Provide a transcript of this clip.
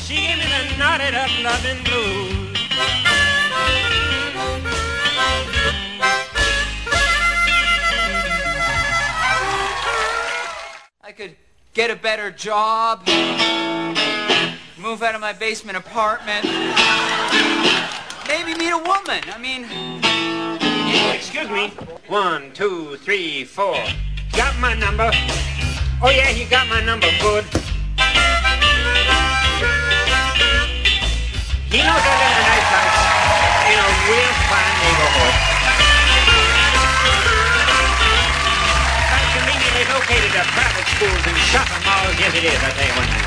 She gave me the knotted up loving blues. I could get a better job, move out of my basement apartment, maybe meet a woman. I mean... Excuse me. 1, 2, 3, 4. Got my number? Oh, yeah, you got my number. Good. He knows I live in a nice house in a real fine neighborhood. Conveniently located at private schools and shopping malls. Yes, it is, I tell you what.